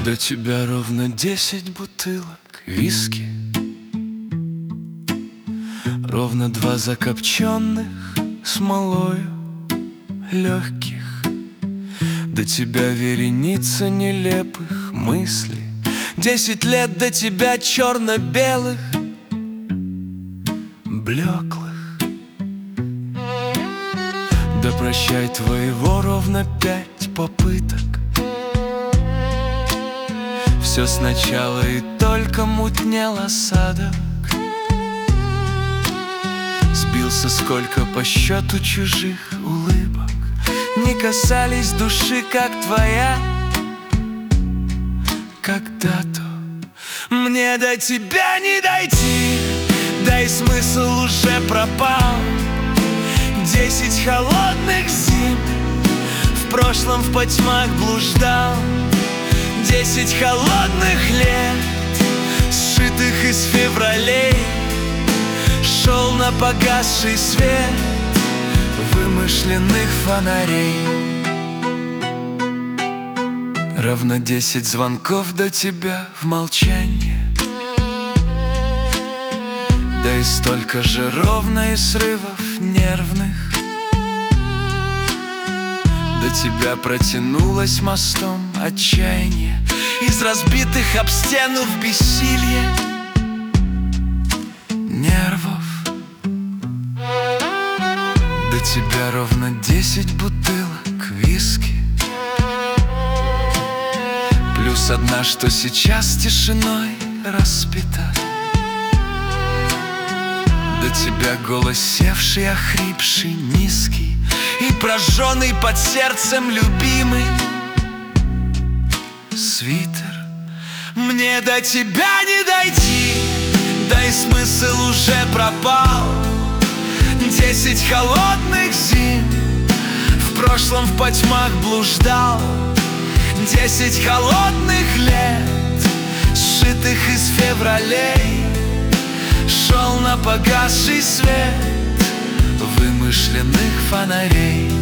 До тебя ровно 10 бутылок виски, ровно 2 закопченных смолою легких. До тебя вереница нелепых мыслей, 10 лет до тебя черно-белых, блеклых. Да прощай твоего ровно 5 попыток. Все сначала и только мутнел осадок. Сбился сколько по счету чужих улыбок, не касались души, как твоя когда-то. Мне до тебя не дойти, да и смысл уже пропал. 10 холодных зим в прошлом в потьмах блуждал. 10 холодных лет, сшитых из февралей, шел на погасший свет вымышленных фонарей. Ровно 10 звонков до тебя в молчании, да и столько же ровно и срывов нервных. До тебя протянулось мостом отчаяние из разбитых об стену в бессилье нервов. До тебя ровно 10 бутылок виски, плюс одна, что сейчас тишиной распита. До тебя голос севший, охрипший, низкий и прожженный под сердцем любимый свитер. Мне до тебя не дойти, да и смысл уже пропал. 10 холодных зим в прошлом в потьмах блуждал. 10 холодных лет, сшитых из февралей, шел на погасший свет вымышленных фонарей.